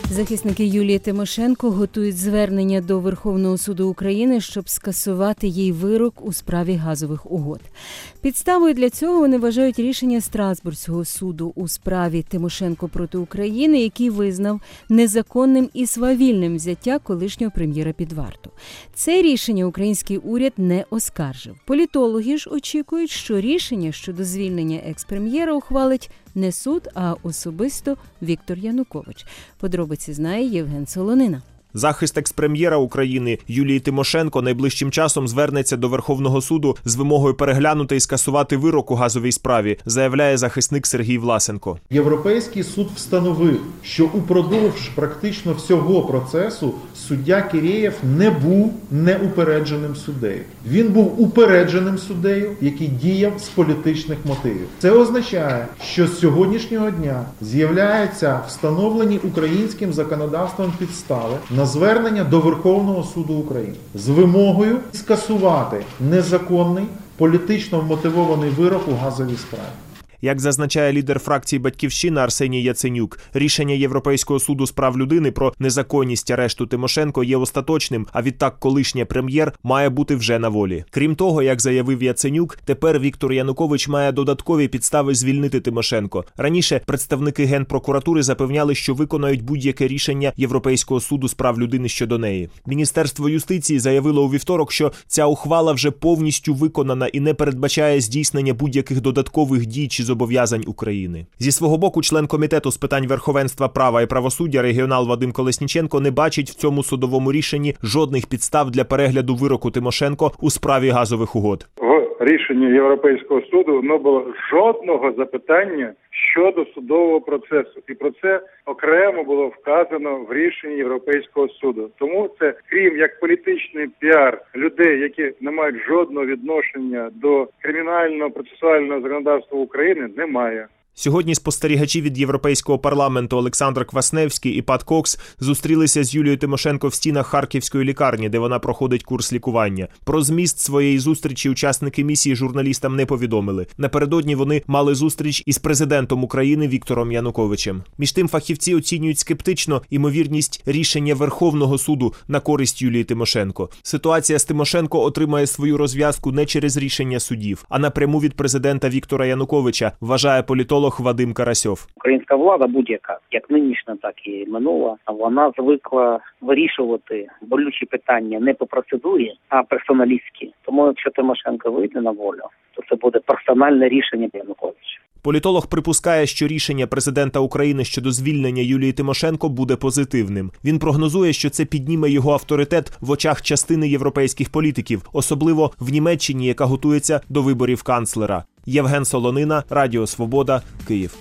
Захисники Юлії Тимошенко готують звернення до Верховного суду України, щоб скасувати їй вирок у справі газових угод. Підставою для цього вони вважають рішення Страсбурзького суду у справі Тимошенко проти України, який визнав незаконним і свавільним взяття колишнього прем'єра під варту. Це рішення український уряд не оскаржив. Політологи ж очікують, що рішення щодо звільнення екс-прем'єра ухвалить не суд, а особисто Віктор Янукович. Подробиці знає Євген Солонина. Захист екс-прем'єра України Юлії Тимошенко найближчим часом звернеться до Верховного суду з вимогою переглянути і скасувати вирок у газовій справі, заявляє захисник Сергій Власенко. Європейський суд встановив, що упродовж практично всього процесу суддя Кірєєв не був неупередженим суддею. Він був упередженим суддею, який діяв з політичних мотивів. Це означає, що з сьогоднішнього дня з'являються встановлені українським законодавством підстави на звернення до Верховного суду України з вимогою скасувати незаконний, політично вмотивований вирок у газовій справі. Як зазначає лідер фракції «Батьківщина» Арсеній Яценюк, рішення Європейського суду з прав людини про незаконність арешту Тимошенко є остаточним, а відтак колишній прем'єр має бути вже на волі. Крім того, як заявив Яценюк, тепер Віктор Янукович має додаткові підстави звільнити Тимошенко. Раніше представники Генпрокуратури запевняли, що виконають будь-яке рішення Європейського суду з прав людини щодо неї. Міністерство юстиції заявило у вівторок, що ця ухвала вже повністю виконана і не передбачає здійснення будь-яких додаткових дій чи зобов'язань України. Зі свого боку, член комітету з питань верховенства права і правосуддя регіонал Вадим Колесніченко не бачить в цьому судовому рішенні жодних підстав для перегляду вироку Тимошенко у справі газових угод. В рішенні Європейського суду не було жодного запитання щодо судового процесу. І про це окремо було вказано в рішенні Європейського суду. Тому це, крім як політичний піар людей, які не мають жодного відношення до кримінального процесуального законодавства України, немає. Сьогодні спостерігачі від Європейського парламенту Олександр Квасневський і Пат Кокс зустрілися з Юлією Тимошенко в стінах Харківської лікарні, де вона проходить курс лікування. Про зміст своєї зустрічі учасники місії журналістам не повідомили. Напередодні вони мали зустріч із президентом України Віктором Януковичем. Між тим, фахівці оцінюють скептично імовірність рішення Верховного суду на користь Юлії Тимошенко. Ситуація з Тимошенко отримає свою розв'язку не через рішення судів, а напряму від президента Віктора Януковича, вважає політолог Вадим Карасьов. Українська влада будь-яка, як нинішня, так і минула, вона звикла вирішувати болючі питання не по процедурі, а персоналістськи. Тому якщо Тимошенко вийде на волю, то це буде персональне рішення Януковича. Політолог припускає, що рішення президента України щодо звільнення Юлії Тимошенко буде позитивним. Він прогнозує, що це підніме його авторитет в очах частини європейських політиків, особливо в Німеччині, яка готується до виборів канцлера. Євген Солонина, Радіо Свобода, Київ.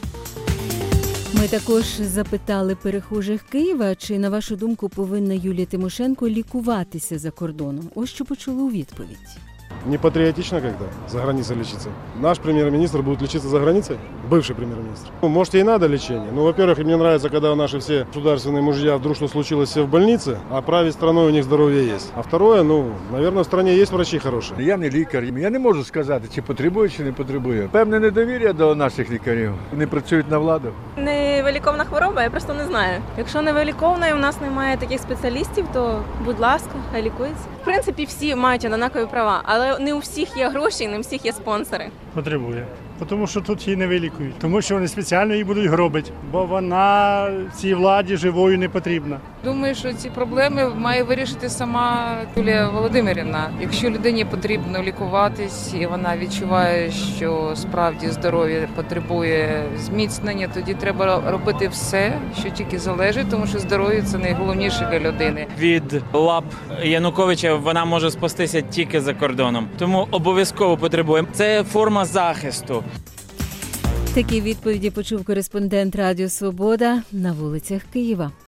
Ми також запитали перехожих Києва, чи, на вашу думку, повинна Юлія Тимошенко лікуватися за кордоном. Ось що почули у відповідь. Не патриотично когда за границей лечиться. Наш премьер-министр будет лечиться за границей? Бывший премьер-министр. Может, ей надо лечение. Но, во-первых, мне нравится, когда наши все государственные мужья вдруг что случилось все в больнице, а править страной у них здоровье есть. А второе, наверное, в стране есть врачи хорошие. Я не лікар. Я не можу сказати, чи потребує, чи не потребує. Певне недовір'я до наших лікарів. Вони працюють на владу. Невиліковна хвороба, я просто не знаю. Якщо невиліковна і у нас немає таких спеціалістів, то, будь ласка, хай лікується. В принципі, всі мають однакові права, але не у всіх є гроші, не у всіх є спонсори. Потребує. Тому що тут її не вилікують. Тому що вони спеціально її будуть гробити. Бо вона цій владі живою не потрібна. Думаю, що ці проблеми має вирішити сама Юлія Володимирівна. Якщо людині потрібно лікуватись і вона відчуває, що справді здоров'я потребує зміцнення, тоді треба робити все, що тільки залежить, тому що здоров'я – це найголовніше для людини. Від лап Януковича вона може спастися тільки за кордоном. Тому обов'язково потребує. Це форма захисту. Такі відповіді почув кореспондент Радіо Свобода на вулицях Києва.